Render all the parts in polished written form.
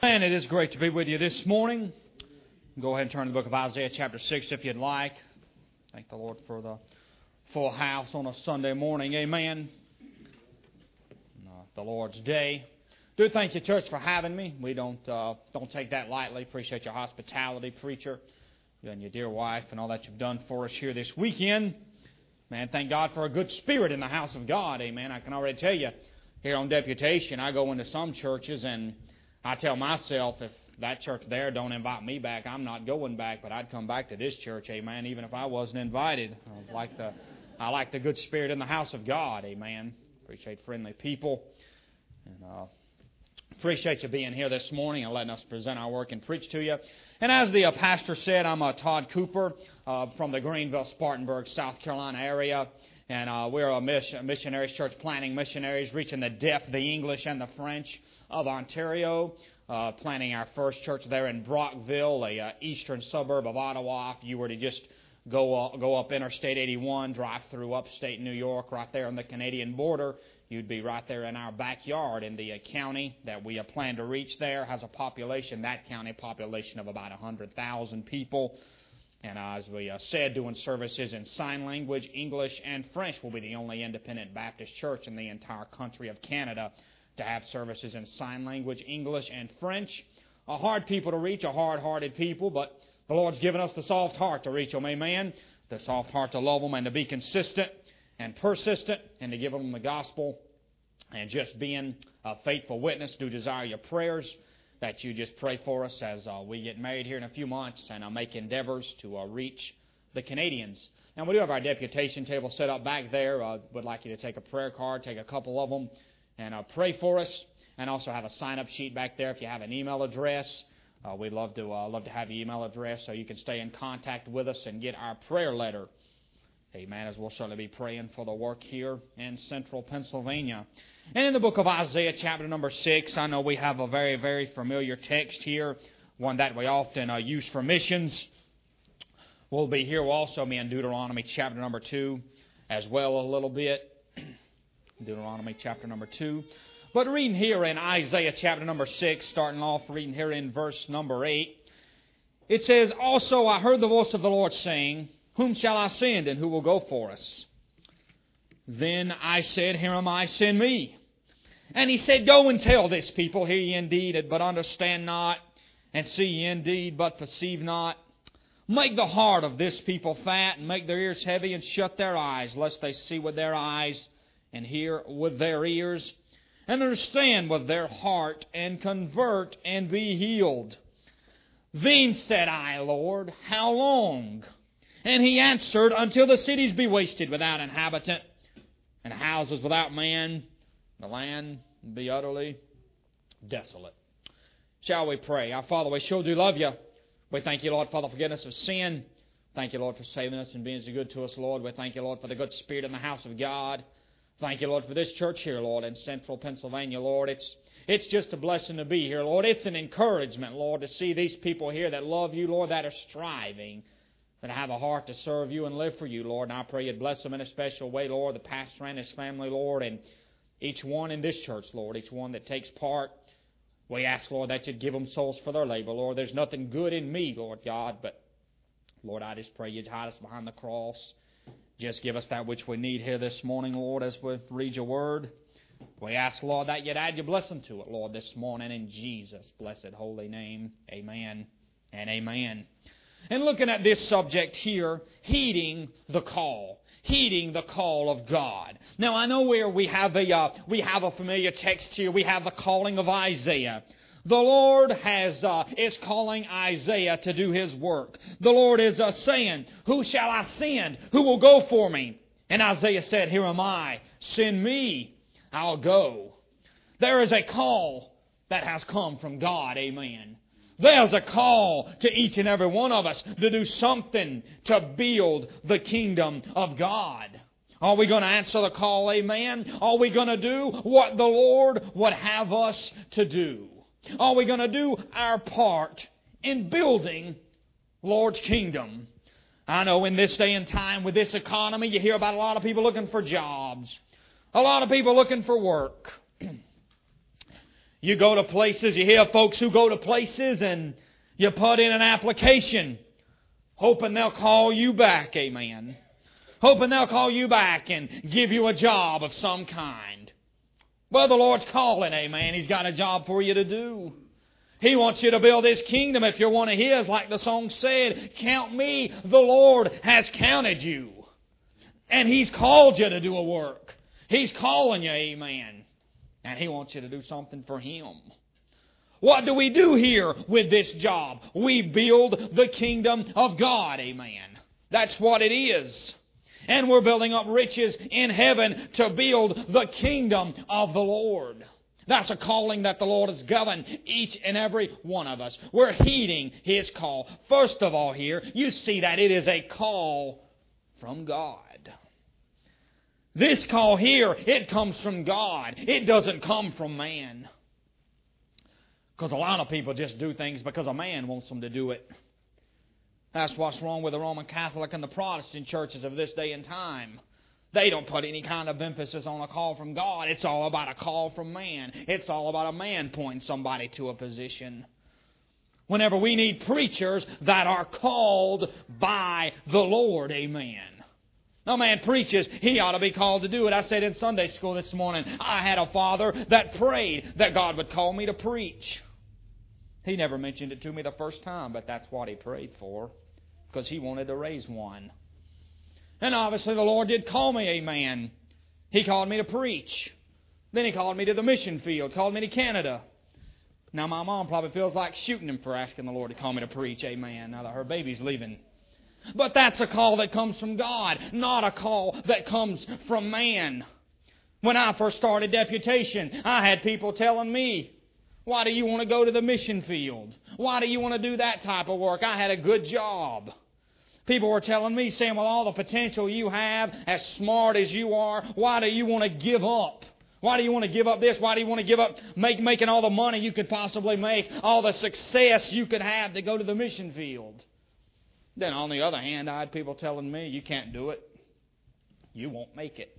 And it is great to be with you this morning. Go ahead and turn to the book of Isaiah chapter 6 if you'd like. Thank the Lord for the full house on a Sunday morning. Amen. The Lord's Day. Do thank you, church, for having me. We don't take that lightly. Appreciate your hospitality, preacher, you and your dear wife, and all that you've done for us here this weekend. Man, thank God for a good spirit in the house of God. Amen. I can already tell you, here on deputation, I go into some churches and I tell myself, if that church there don't invite me back, I'm not going back, but I'd come back to this church, amen, even if I wasn't invited. I like the good spirit in the house of God, amen. Appreciate friendly people. And appreciate you being here this morning and letting us present our work and preach to you. And as the pastor said, I'm Todd Cooper from the Greenville, Spartanburg, South Carolina area. And we're a missionaries, church planting missionaries, reaching the deaf, the English, and the French of Ontario. Planting our first church there in Brockville, a eastern suburb of Ottawa. If you were to just go up Interstate 81, drive through upstate New York, right there on the Canadian border, you'd be right there in our backyard. In the county that we plan to reach there has a population, that county population of about 100,000 people. And as we said, doing services in sign language, English, and French. Will be the only independent Baptist church in the entire country of Canada to have services in sign language, English, and French. A hard people to reach, a hard-hearted people, but the Lord's given us the soft heart to reach them, amen? The soft heart to love them and to be consistent and persistent and to give them the gospel. And just being a faithful witness, do desire your prayers, that you just pray for us as we get married here in a few months and make endeavors to reach the Canadians. Now, we do have our deputation table set up back there. Would like you to take a prayer card, take a couple of them, and pray for us. And also have a sign-up sheet back there if you have an email address. We'd love to have your email address so you can stay in contact with us and get our prayer letter. Amen, as we'll certainly be praying for the work here in central Pennsylvania. And in the book of Isaiah, chapter number 6, I know we have a very, very familiar text here, one that we often use for missions. We'll be here. We'll also be in Deuteronomy, chapter number 2, as well a little bit. Deuteronomy, chapter number 2. But reading here in Isaiah, chapter number 6, starting off reading here in verse number 8, it says, "Also I heard the voice of the Lord saying, Whom shall I send, and who will go for us? Then I said, Here am I, send me. And He said, Go and tell this people, Hear ye indeed, but understand not, and see ye indeed, but perceive not. Make the heart of this people fat, and make their ears heavy, and shut their eyes, lest they see with their eyes, and hear with their ears, and understand with their heart, and convert, and be healed. Then said I, Lord, how long? And He answered, Until the cities be wasted without inhabitant, and houses without man, the land be utterly desolate." Shall we pray? Our Father, we sure do love you. We thank you, Lord, for the forgiveness of sin. Thank you, Lord, for saving us and being so good to us, Lord. We thank you, Lord, for the good spirit in the house of God. Thank you, Lord, for this church here, Lord, in central Pennsylvania, Lord. It's just a blessing to be here, Lord. It's an encouragement, Lord, to see these people here that love you, Lord, that are striving, that have a heart to serve you and live for you, Lord. And I pray you'd bless them in a special way, Lord, the pastor and his family, Lord, and each one in this church, Lord, each one that takes part. We ask, Lord, that you'd give them souls for their labor, Lord. There's nothing good in me, Lord God, but, Lord, I just pray you'd hide us behind the cross. Just give us that which we need here this morning, Lord, as we read your word. We ask, Lord, that you'd add your blessing to it, Lord, this morning in Jesus' blessed holy name. Amen and amen. And looking at this subject here, heeding the call of God. Now I know where we have a familiar text here. We have the calling of Isaiah. The Lord is calling Isaiah to do His work. The Lord is saying, Who shall I send? Who will go for me? And Isaiah said, Here am I. Send me. I'll go. There is a call that has come from God. Amen. There's a call to each and every one of us to do something to build the kingdom of God. Are we going to answer the call? Amen. Are we going to do what the Lord would have us to do? Are we going to do our part in building Lord's kingdom? I know in this day and time with this economy, you hear about a lot of people looking for jobs. A lot of people looking for work. You go to places, you hear folks who go to places and you put in an application, hoping they'll call you back, amen. Hoping they'll call you back and give you a job of some kind. Well, the Lord's calling, amen. He's got a job for you to do. He wants you to build His kingdom if you're one of His, like the song said. Count me, the Lord has counted you. And He's called you to do a work. He's calling you, amen. And He wants you to do something for Him. What do we do here with this job? We build the kingdom of God, amen. That's what it is. And we're building up riches in heaven to build the kingdom of the Lord. That's a calling that the Lord has given each and every one of us. We're heeding His call. First of all here, you see that it is a call from God. This call here, it comes from God. It doesn't come from man. Because a lot of people just do things because a man wants them to do it. That's what's wrong with the Roman Catholic and the Protestant churches of this day and time. They don't put any kind of emphasis on a call from God. It's all about a call from man. It's all about a man pointing somebody to a position. Whenever we need preachers that are called by the Lord, amen. No man preaches, he ought to be called to do it. I said in Sunday school this morning, I had a father that prayed that God would call me to preach. He never mentioned it to me the first time, but that's what he prayed for, because he wanted to raise one. And obviously the Lord did call me, amen. He called me to preach. Then He called me to the mission field, called me to Canada. Now my mom probably feels like shooting him for asking the Lord to call me to preach, amen, now that her baby's leaving. But that's a call that comes from God, not a call that comes from man. When I first started deputation, I had people telling me, why do you want to go to the mission field? Why do you want to do that type of work? I had a good job. People were telling me, saying, with all the potential you have, as smart as you are, why do you want to give up? Why do you want to give up this? Why do you want to give up making all the money you could possibly make, all the success you could have to go to the mission field? Then on the other hand, I had people telling me, you can't do it. You won't make it.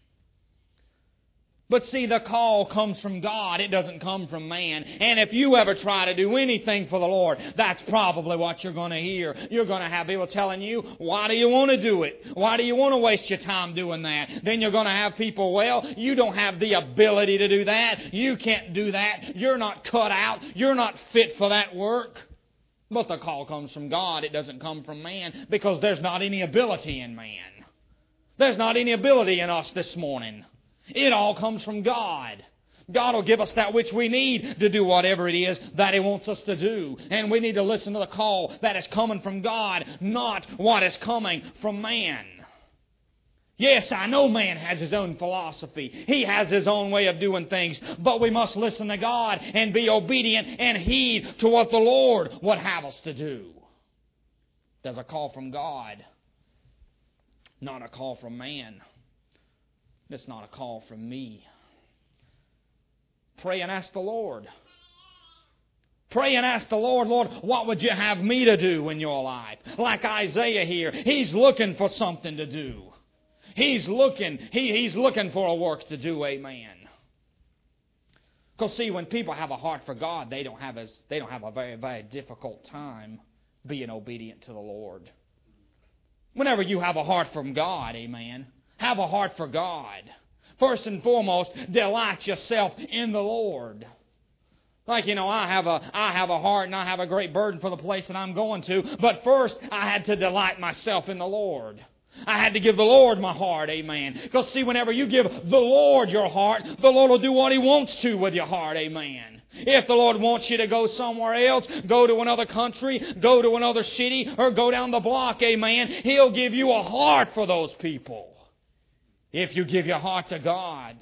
But see, the call comes from God. It doesn't come from man. And if you ever try to do anything for the Lord, that's probably what you're going to hear. You're going to have people telling you, why do you want to do it? Why do you want to waste your time doing that? Then you're going to have people, well, you don't have the ability to do that. You can't do that. You're not cut out. You're not fit for that work. But the call comes from God. It doesn't come from man, because there's not any ability in man. There's not any ability in us this morning. It all comes from God. God will give us that which we need to do whatever it is that He wants us to do. And we need to listen to the call that is coming from God, not what is coming from man. Yes, I know man has his own philosophy. He has his own way of doing things. But we must listen to God and be obedient and heed to what the Lord would have us to do. There's a call from God, not a call from man. It's not a call from me. Pray and ask the Lord. Pray and ask the Lord, Lord, what would you have me to do in your life? Like Isaiah here, he's looking for something to do. He's looking for a work to do, amen. Because see, when people have a heart for God, they don't have a very, very difficult time being obedient to the Lord. Whenever you have a heart from God, amen, have a heart for God. First and foremost, delight yourself in the Lord. Like, I have a heart and I have a great burden for the place that I'm going to. But first, I had to delight myself in the Lord. I had to give the Lord my heart, amen. Because see, whenever you give the Lord your heart, the Lord will do what He wants to with your heart, amen. If the Lord wants you to go somewhere else, go to another country, go to another city, or go down the block, amen, He'll give you a heart for those people. If you give your heart to God.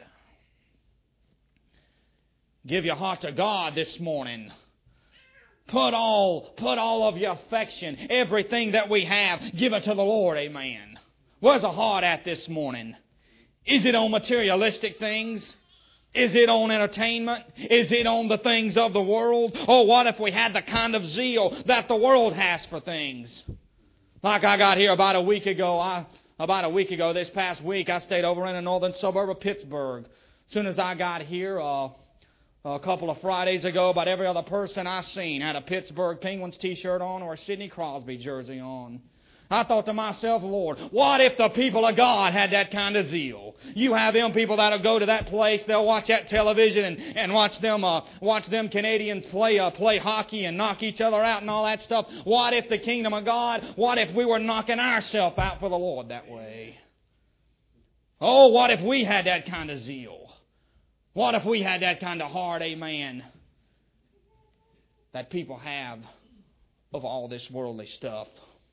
Give your heart to God this morning. Put all of your affection, everything that we have, give it to the Lord, amen. Where's the heart at this morning? Is it on materialistic things? Is it on entertainment? Is it on the things of the world? Oh, what if we had the kind of zeal that the world has for things? Like I got here about a week ago, this past week, I stayed over in a northern suburb of Pittsburgh. As soon as I got here, A couple of Fridays ago, about every other person I seen had a Pittsburgh Penguins t-shirt on or a Sidney Crosby jersey on. I thought to myself, Lord, what if the people of God had that kind of zeal? You have them people that'll go to that place, they'll watch that television and watch them Canadians play hockey and knock each other out and all that stuff. What if the kingdom of God, what if we were knocking ourselves out for the Lord that way? Oh, what if we had that kind of zeal? What if we had that kind of heart, amen, that people have of all this worldly stuff?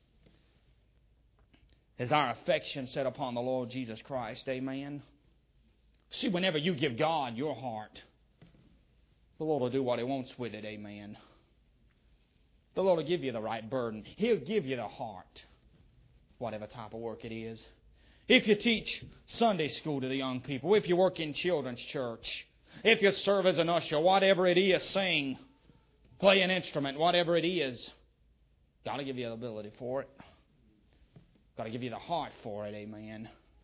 Is our affection set upon the Lord Jesus Christ, amen? See, whenever you give God your heart, the Lord will do what He wants with it, amen. The Lord will give you the right burden. He'll give you the heart, whatever type of work it is. If you teach Sunday school to the young people, if you work in children's church, if you serve as an usher, whatever it is, sing, play an instrument, whatever it is, God will give you the ability for it. Got to give you the heart for it, amen.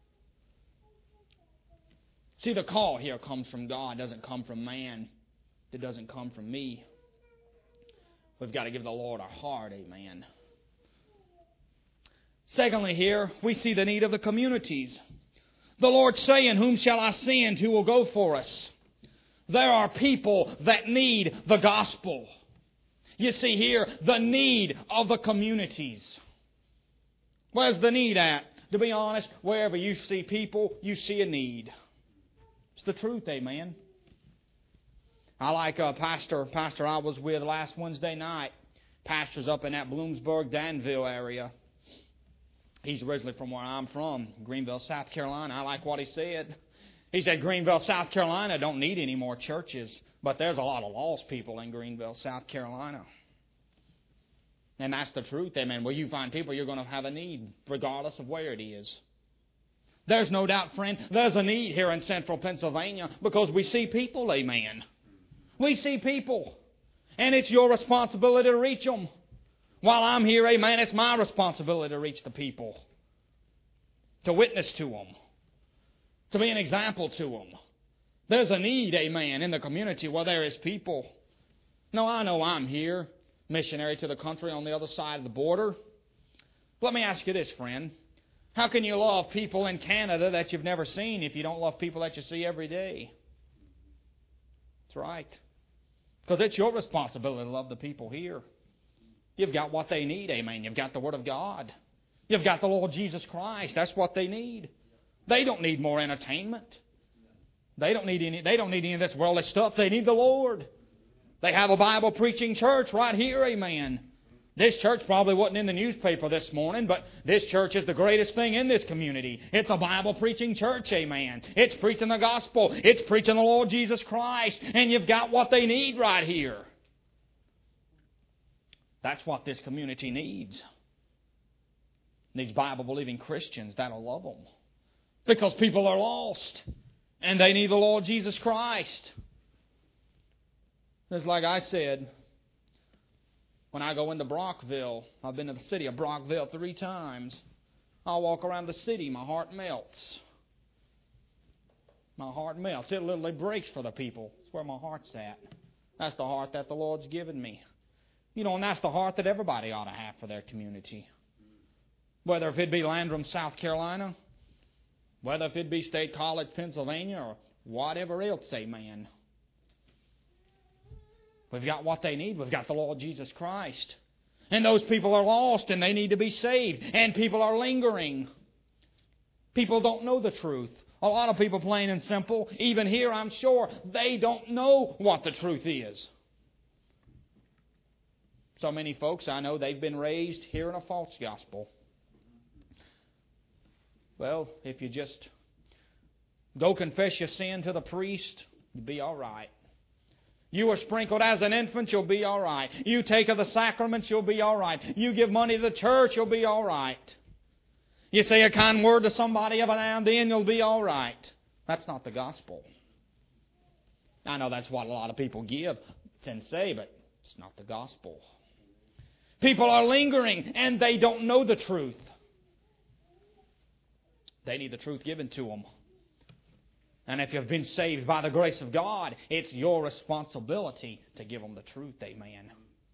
See, the call here comes from God. It doesn't come from man. It doesn't come from me. We've got to give the Lord our heart, amen. Secondly here, we see the need of the communities. The Lord saying, whom shall I send? Who will go for us? There are people that need the gospel. You see here, the need of the communities. Where's the need at? To be honest, wherever you see people, you see a need. It's the truth, amen. I like a pastor I was with last Wednesday night. Pastor's up in that Bloomsburg, Danville area. He's originally from where I'm from, Greenville, South Carolina. I like what he said. He said, Greenville, South Carolina don't need any more churches, but there's a lot of lost people in Greenville, South Carolina. And that's the truth, amen. Where you find people, you're going to have a need, regardless of where it is. There's no doubt, friend, there's a need here in central Pennsylvania because we see people, amen. We see people. And it's your responsibility to reach them. While I'm here, amen, it's my responsibility to reach the people. To witness to them. To be an example to them. There's a need, amen, in the community where there is people. No, I know I'm here, missionary to the country on the other side of the border. Let me ask you this, friend. How can you love people in Canada that you've never seen if you don't love people that you see every day? That's right. Because it's your responsibility to love the people here. You've got what they need, amen. You've got the Word of God. You've got the Lord Jesus Christ. That's what they need. They don't need more entertainment. They don't need any of this worldly stuff. They need the Lord. They have a Bible preaching church right here, amen. This church probably wasn't in the newspaper this morning, but this church is the greatest thing in this community. It's a Bible preaching church, amen. It's preaching the gospel. It's preaching the Lord Jesus Christ. And you've got what they need right here. That's what this community needs. Needs Bible-believing Christians that'll love them. Because people are lost. And they need the Lord Jesus Christ. Just like I said, when I go into Brockville, I've been to the city of Brockville 3 times. I'll walk around the city, my heart melts. My heart melts. It literally breaks for the people. That's where my heart's at. That's the heart that the Lord's given me. You know, and that's the heart that everybody ought to have for their community. Whether if it be Landrum, South Carolina, whether if it be State College, Pennsylvania, or whatever else, amen. We've got what they need. We've got the Lord Jesus Christ. And those people are lost and they need to be saved. And people are lingering. People don't know the truth. A lot of people, plain and simple, even here I'm sure, they don't know what the truth is. So many folks I know, they've been raised hearing a false gospel. Well, if you just go confess your sin to the priest, you'll be all right. You were sprinkled as an infant, you'll be all right. You take of the sacraments, you'll be all right. You give money to the church, you'll be all right. You say a kind word to somebody every now and then, you'll be all right. That's not the gospel. I know that's what a lot of people give and say, but it's not the gospel. People are lingering and they don't know the truth. They need the truth given to them. And if you've been saved by the grace of God, it's your responsibility to give them the truth, amen.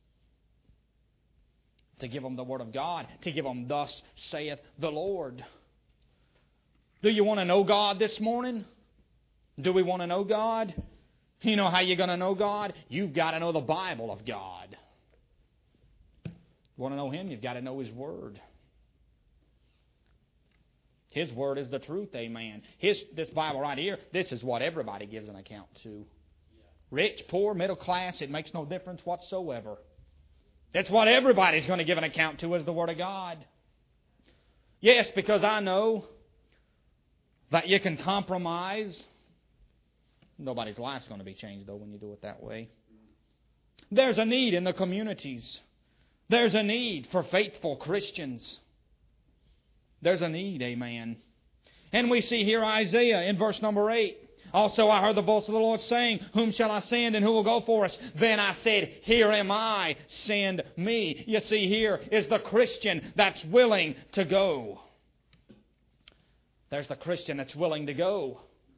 To give them the Word of God, to give them thus saith the Lord. Do you want to know God this morning? Do we want to know God? You know how you're going to know God? You've got to know the Bible of God. You want to know Him? You've got to know His Word. His Word is the truth, amen. This Bible right here, this is what everybody gives an account to. Rich, poor, middle class, it makes no difference whatsoever. That's what everybody's going to give an account to, is the Word of God. Yes, because I know that you can compromise. Nobody's life's going to be changed, though, when you do it that way. There's a need in the communities. There's a need for faithful Christians. There's a need, amen. And we see here Isaiah in verse number 8. Also I heard the voice of the Lord saying, Whom shall I send and who will go for us? Then I said, Here am I, send me. You see, here is the Christian that's willing to go. There's the Christian that's willing to go.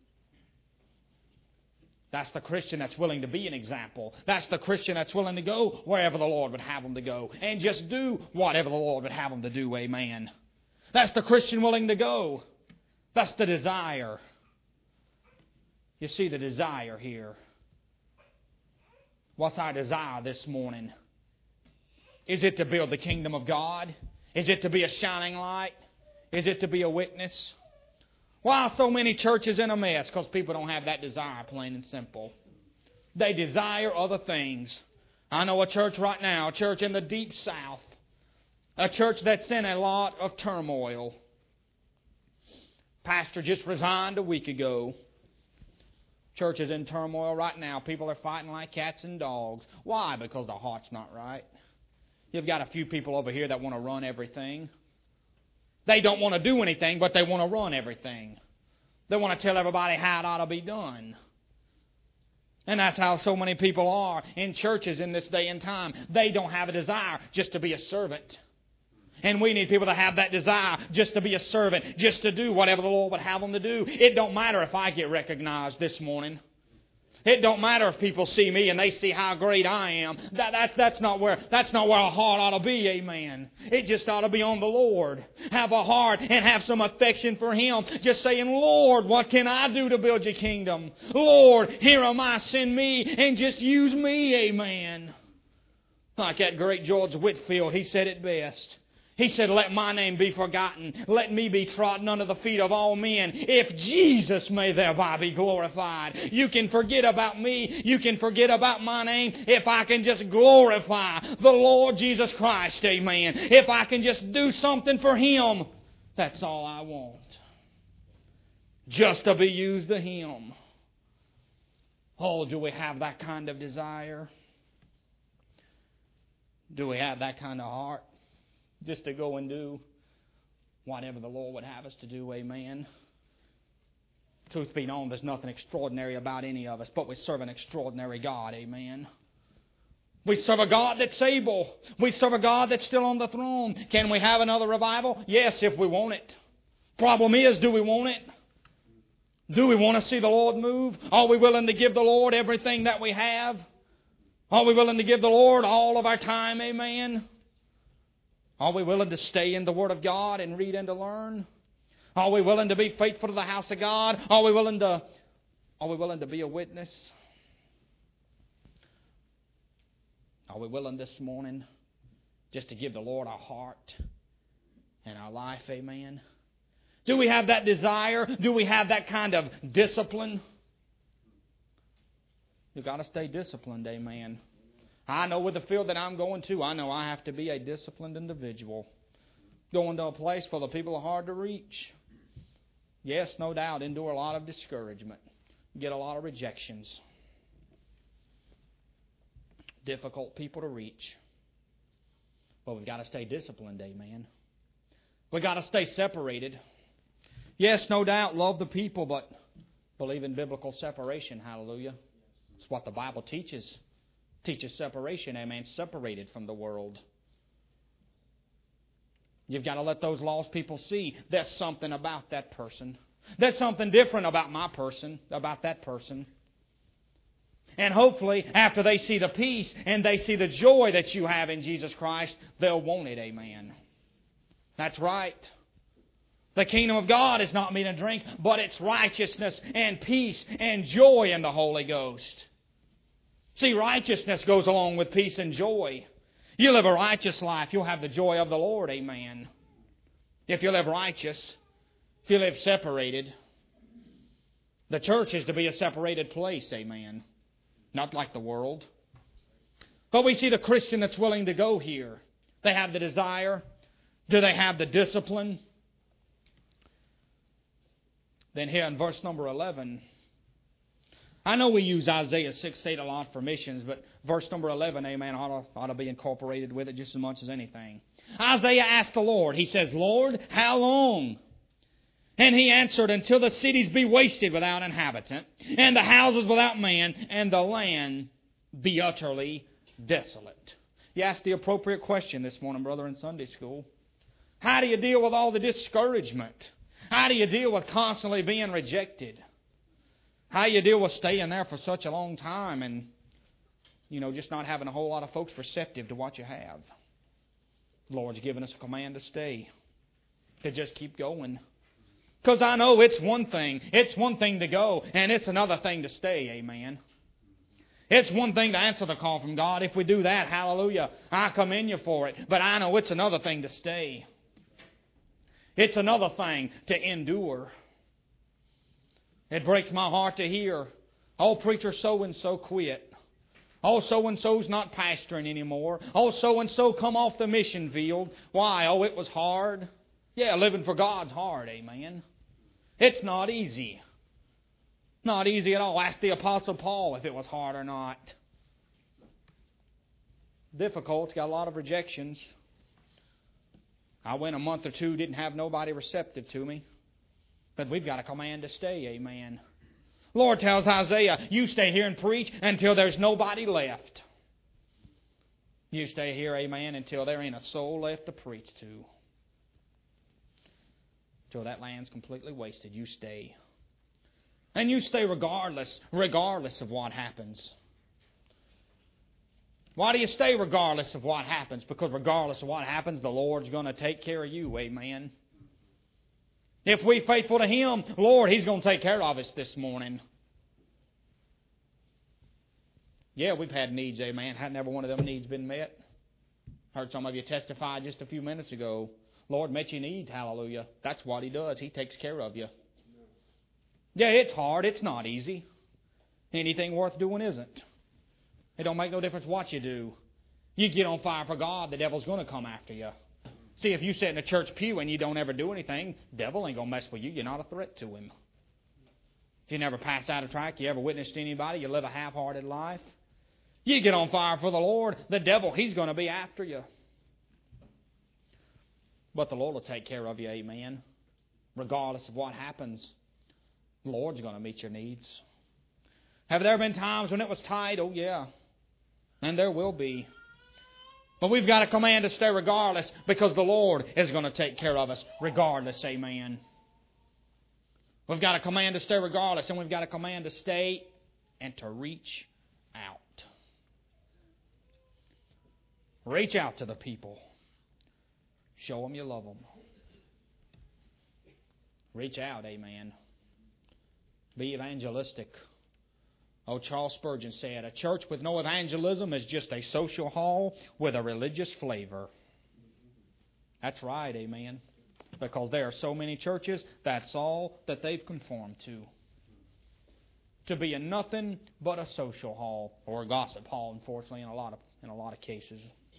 That's the Christian that's willing to be an example. That's the Christian that's willing to go wherever the Lord would have them to go. And just do whatever the Lord would have them to do, amen. That's the Christian willing to go. That's the desire. You see the desire here. What's our desire this morning? Is it to build the kingdom of God? Is it to be a shining light? Is it to be a witness? Why are so many churches in a mess? Because people don't have that desire, plain and simple. They desire other things. I know a church right now, a church in the deep south, a church that's in a lot of turmoil. Pastor just resigned a week ago. Church is in turmoil right now. People are fighting like cats and dogs. Why? Because the heart's not right. You've got a few people over here that want to run everything. They don't want to do anything, but they want to run everything. They want to tell everybody how it ought to be done. And that's how so many people are in churches in this day and time. They don't have a desire just to be a servant. And we need people to have that desire just to be a servant, just to do whatever the Lord would have them to do. It don't matter if I get recognized this morning. It don't matter if people see me and they see how great I am. That's not where our heart ought to be, amen. It just ought to be on the Lord. Have a heart and have some affection for Him. Just saying, Lord, what can I do to build your kingdom? Lord, here am I, send me and just use me, amen. Like that great George Whitefield, he said it best. He said, let my name be forgotten. Let me be trodden under the feet of all men, if Jesus may thereby be glorified. You can forget about me. You can forget about my name if I can just glorify the Lord Jesus Christ, amen. If I can just do something for Him, that's all I want. Just to be used to Him. Oh, do we have that kind of desire? Do we have that kind of heart? Just to go and do whatever the Lord would have us to do, amen. Truth be known, there's nothing extraordinary about any of us, but we serve an extraordinary God, amen. We serve a God that's able. We serve a God that's still on the throne. Can we have another revival? Yes, if we want it. Problem is, do we want it? Do we want to see the Lord move? Are we willing to give the Lord everything that we have? Are we willing to give the Lord all of our time, amen? Are we willing to stay in the Word of God and read and to learn? Are we willing to be faithful to the house of God? Are we willing to be a witness? Are we willing this morning just to give the Lord our heart and our life, amen? Do we have that desire? Do we have that kind of discipline? You've got to stay disciplined, amen. I know with the field that I'm going to, I know I have to be a disciplined individual. Going to a place where the people are hard to reach. Yes, no doubt, endure a lot of discouragement. Get a lot of rejections. Difficult people to reach. But we've got to stay disciplined, amen. We've got to stay separated. Yes, no doubt, love the people, but believe in biblical separation, hallelujah. It's what the Bible teaches. Teaches separation, amen, separated from the world. You've got to let those lost people see there's something about that person. There's something different about my person, about that person. And hopefully, after they see the peace and they see the joy that you have in Jesus Christ, they'll want it, amen. That's right. The kingdom of God is not meat and drink, but it's righteousness and peace and joy in the Holy Ghost. See, righteousness goes along with peace and joy. You live a righteous life, you'll have the joy of the Lord, amen. If you live righteous, if you live separated, the church is to be a separated place, amen. Not like the world. But we see the Christian that's willing to go here. They have the desire. Do they have the discipline? Then here in verse number 11, I know we use Isaiah 6:8 a lot for missions, but verse number 11, amen, ought to be incorporated with it just as much as anything. Isaiah asked the Lord, he says, Lord, how long? And he answered, until the cities be wasted without inhabitant, and the houses without man, and the land be utterly desolate. You asked the appropriate question this morning, brother, in Sunday school. How do you deal with all the discouragement? How do you deal with constantly being rejected? How do you deal with staying there for such a long time and, just not having a whole lot of folks receptive to what you have? The Lord's given us a command to stay, to just keep going. Because I know it's one thing. It's one thing to go, and it's another thing to stay, amen. It's one thing to answer the call from God. If we do that, hallelujah, I commend you for it. But I know it's another thing to stay. It's another thing to endure. It breaks my heart to hear, oh, preacher so-and-so quit. Oh, so-and-so's not pastoring anymore. Oh, so-and-so come off the mission field. Why? Oh, it was hard. Yeah, living for God's hard, amen. It's not easy. Not easy at all. Ask the Apostle Paul if it was hard or not. Difficult. Got a lot of rejections. I went a month or two, didn't have nobody receptive to me. But we've got a command to stay, amen. Lord tells Isaiah, you stay here and preach until there's nobody left. You stay here, amen, until there ain't a soul left to preach to. Till that land's completely wasted, you stay. And you stay regardless of what happens. Why do you stay regardless of what happens? Because regardless of what happens, the Lord's going to take care of you, amen. If we're faithful to Him, Lord, He's going to take care of us this morning. Yeah, we've had needs, amen. Hadn't every one of them needs been met? Heard some of you testify just a few minutes ago. Lord met your needs, hallelujah. That's what He does. He takes care of you. Yeah, it's hard. It's not easy. Anything worth doing isn't. It don't make no difference what you do. You get on fire for God, the devil's going to come after you. See, if you sit in a church pew and you don't ever do anything, the devil ain't going to mess with you. You're not a threat to him. If you never pass out a tract, you ever witnessed anybody, you live a half-hearted life. You get on fire for the Lord, the devil, he's going to be after you. But the Lord will take care of you, amen. Regardless of what happens, the Lord's going to meet your needs. Have there been times when it was tight? Oh, yeah. And there will be. But we've got a command to stay regardless because the Lord is going to take care of us regardless, amen. We've got a command to stay regardless, and we've got a command to stay and to reach out. Reach out to the people. Show them you love them. Reach out, amen. Be evangelistic. Oh, Charles Spurgeon said, a church with no evangelism is just a social hall with a religious flavor. That's right, amen. Because there are so many churches, that's all that they've conformed to. To be in nothing but a social hall or a gossip hall, unfortunately, in a lot of cases.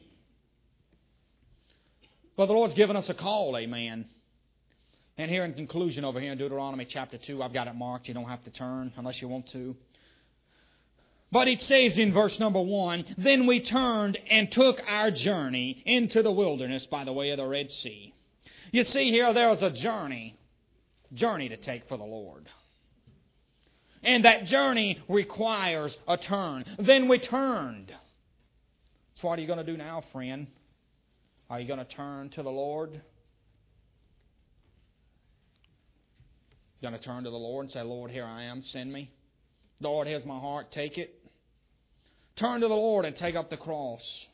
But the Lord's given us a call, amen. And here in conclusion over here in Deuteronomy chapter 2, I've got it marked. You don't have to turn unless you want to. But it says in verse number 1, then we turned and took our journey into the wilderness by the way of the Red Sea. You see here, there was a journey to take for the Lord. And that journey requires a turn. Then we turned. So what are you going to do now, friend? Are you going to turn to the Lord? You're going to turn to the Lord and say, Lord, here I am, send me. Lord, here's my heart, take it. Turn to the Lord and take up the cross.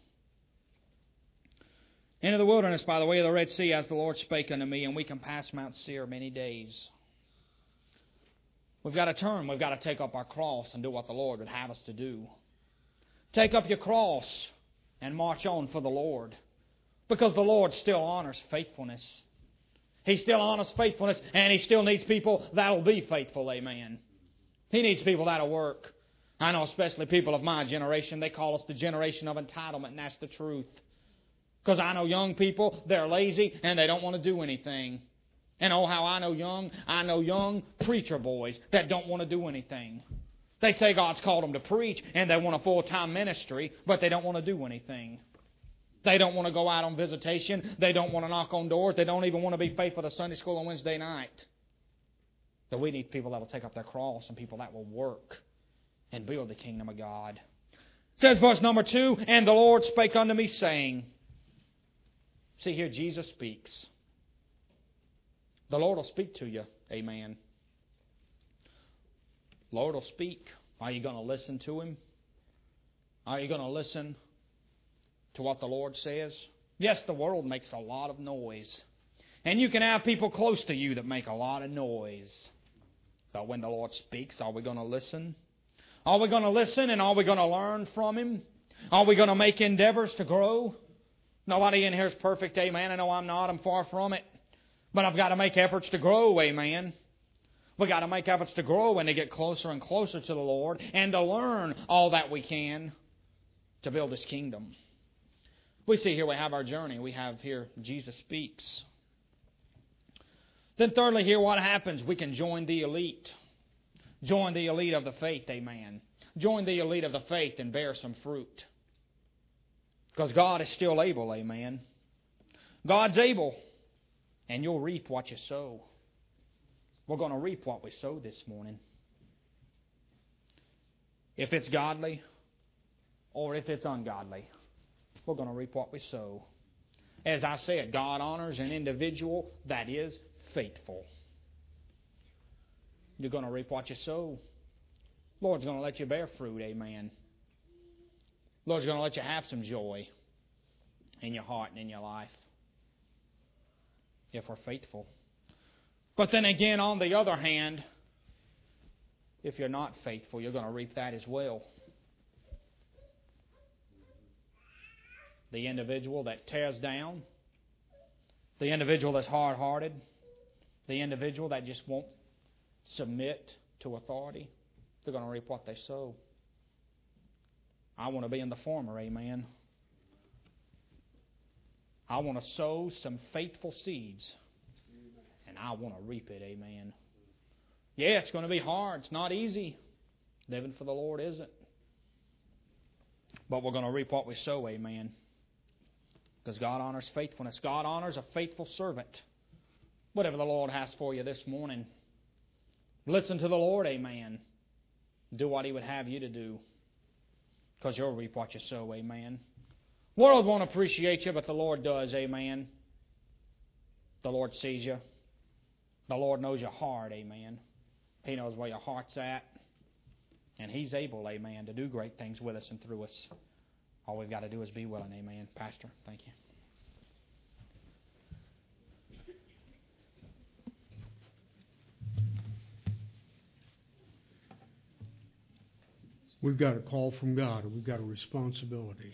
Into the wilderness by the way of the Red Sea, as the Lord spake unto me, and we can pass Mount Seir many days. We've got to turn. We've got to take up our cross and do what the Lord would have us to do. Take up your cross and march on for the Lord. Because the Lord still honors faithfulness. He still honors faithfulness, and He still needs people that will be faithful, amen. He needs people that will work. I know especially people of my generation, they call us the generation of entitlement, and that's the truth. Because I know young people, they're lazy and they don't want to do anything. And oh, how I know young preacher boys that don't want to do anything. They say God's called them to preach and they want a full-time ministry, but they don't want to do anything. They don't want to go out on visitation. They don't want to knock on doors. They don't even want to be faithful to Sunday school on Wednesday night. So we need people that will take up their cross and people that will work and build the kingdom of God. It says verse number 2, and the Lord spake unto me, saying, see here, Jesus speaks. The Lord will speak to you. Amen. Lord will speak. Are you going to listen to Him? Are you going to listen to what the Lord says? Yes, the world makes a lot of noise. And you can have people close to you that make a lot of noise. But when the Lord speaks, are we going to listen? Are we going to listen and are we going to learn from Him? Are we going to make endeavors to grow? Nobody in here is perfect, amen. I know I'm not. I'm far from it. But I've got to make efforts to grow, amen. We've got to make efforts to grow and to get closer and closer to the Lord and to learn all that we can to build His kingdom. We see here we have our journey. We have here Jesus speaks. Then thirdly here what happens? We can join the elite. Join the elite of the faith, amen. Join the elite of the faith and bear some fruit. Because God is still able, amen. God's able. And you'll reap what you sow. We're going to reap what we sow this morning. If it's godly or if it's ungodly, we're going to reap what we sow. As I said, God honors an individual that is faithful. You're going to reap what you sow. Lord's going to let you bear fruit, amen. Lord's going to let you have some joy in your heart and in your life if we're faithful. But then again, on the other hand, if you're not faithful, you're going to reap that as well. The individual that tears down, the individual that's hard-hearted, the individual that just won't submit to authority, they're going to reap what they sow. I want to be in the former, amen. I want to sow some faithful seeds, and I want to reap it, amen. Yeah, it's going to be hard. It's not easy. Living for the Lord isn't. But we're going to reap what we sow, amen. Because God honors faithfulness. God honors a faithful servant. Whatever the Lord has for you this morning, listen to the Lord, amen. Do what He would have you to do. Because you'll reap what you sow, amen. The world won't appreciate you, but the Lord does, amen. The Lord sees you. The Lord knows your heart, amen. He knows where your heart's at. And He's able, amen, to do great things with us and through us. All we've got to do is be willing, amen. Pastor, thank you. We've got a call from God, and we've got a responsibility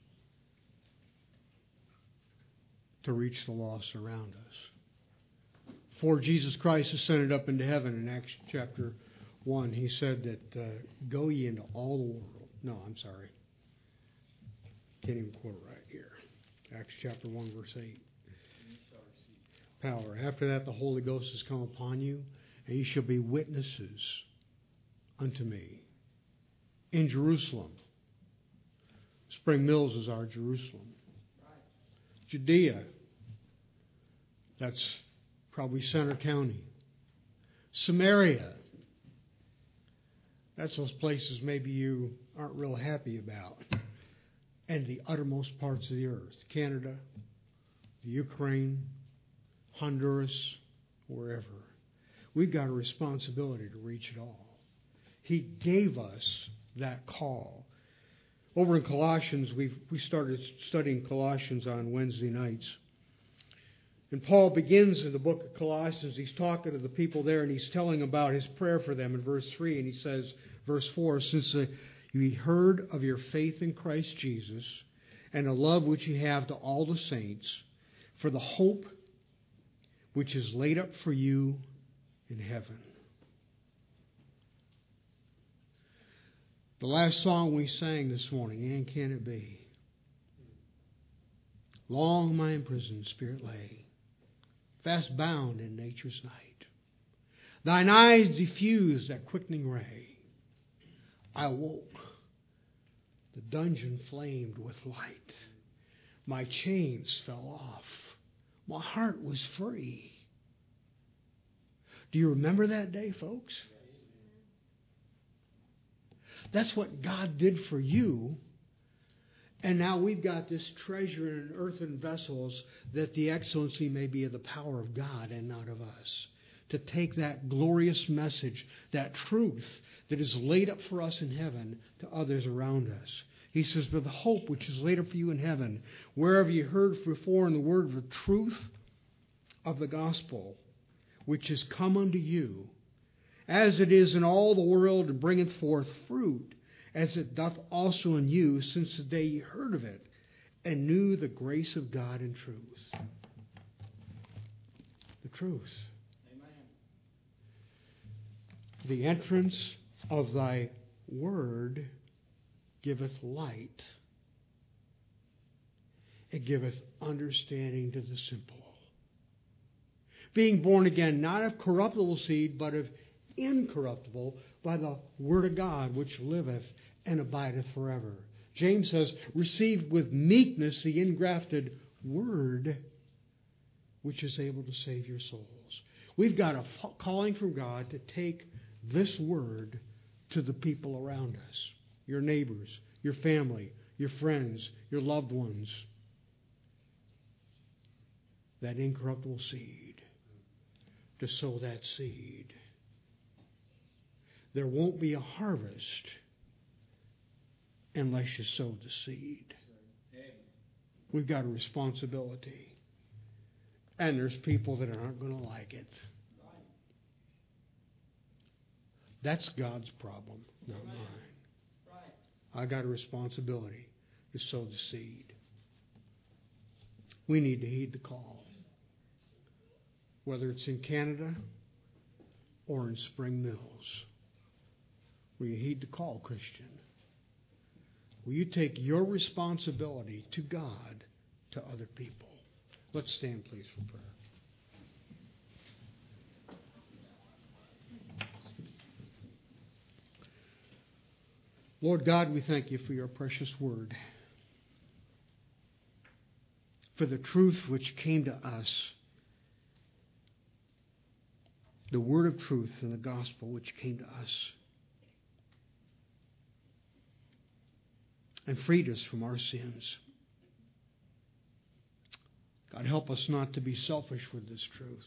to reach the lost around us. Before Jesus Christ ascended up into heaven in Acts chapter 1, He said that, go ye into all the world. No, I'm sorry. Can't even quote it right here. Acts chapter 1, verse 8. Power. After that, the Holy Ghost has come upon you, and ye shall be witnesses unto me. In Jerusalem. Spring Mills is our Jerusalem. Judea. That's probably Center County. Samaria. That's those places maybe you aren't real happy about. And the uttermost parts of the earth. Canada, the Ukraine, Honduras, wherever. we've got a responsibility to reach it all. He gave us that call. Over in Colossians, we started studying Colossians on Wednesday nights. And Paul begins in the book of Colossians. He's talking to the people there, and he's telling about his prayer for them in verse 3. And he says, verse 4, since you heard of your faith in Christ Jesus and the love which you have to all the saints, for the hope which is laid up for you in heaven. The last song we sang this morning, and can it be? Long my imprisoned spirit lay, fast bound in nature's night. Thine eyes diffused that quickening ray. I woke. The dungeon flamed with light. My chains fell off. My heart was free. Do you remember that day, folks? That's what God did for you. And now we've got this treasure in earthen vessels, that the excellency may be of the power of God and not of us. To take that glorious message, that truth that is laid up for us in heaven, to others around us. He says, but the hope which is laid up for you in heaven, wherever you heard before in the word of the truth of the gospel, which is come unto you, as it is in all the world, and bringeth forth fruit, as it doth also in you, since the day ye heard of it, and knew the grace of God in truth. The truth. Amen. The entrance of thy word giveth light. It giveth understanding to the simple. Being born again, not of corruptible seed, but of incorruptible, by the word of God, which liveth and abideth forever. James says, receive with meekness the ingrafted word, which is able to save your souls. We've got a calling from God to take this word to the people around us. Your neighbors, your family, your friends, your loved ones. That incorruptible seed. To sow that seed. There won't be a harvest unless you sow the seed. We've got a responsibility. And there's people that aren't going to like it. That's God's problem, not mine. I got a responsibility to sow the seed. We need to heed the call. Whether it's in Canada or in Spring Mills. Will you heed the call, Christian? Will you take your responsibility to God to other people? Let's stand, please, for prayer. Lord God, we thank you for your precious word. For the truth which came to us. The word of truth and the gospel which came to us. And freed us from our sins. God, help us not to be selfish with this truth,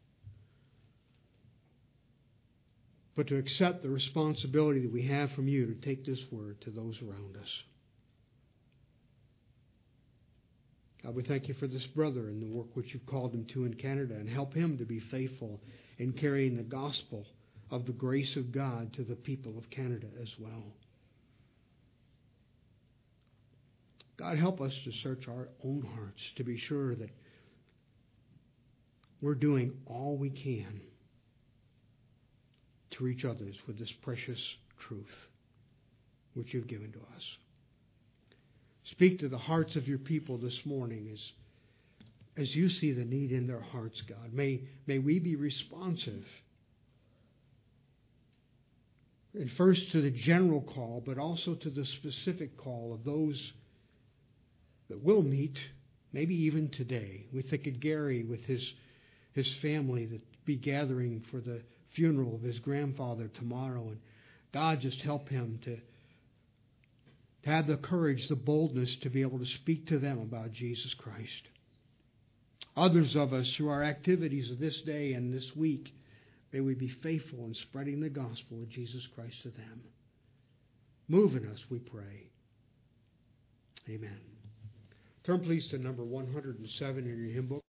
but to accept the responsibility that we have from you to take this word to those around us. God, we thank you for this brother and the work which you've called him to in Canada, and help him to be faithful in carrying the gospel of the grace of God to the people of Canada as well. God, help us to search our own hearts to be sure that we're doing all we can to reach others with this precious truth which you've given to us. Speak to the hearts of your people this morning as you see the need in their hearts, God. May we be responsive. And first to the general call, but also to the specific call of those that we'll meet, maybe even today. We think of Gary with his family that be gathering for the funeral of his grandfather tomorrow. And God, just help him to have the courage, the boldness to be able to speak to them about Jesus Christ. Others of us through our activities of this day and this week, May we be faithful in spreading the gospel of Jesus Christ to them. Move in us, we pray. Amen. Turn please to number 107 in your hymn book.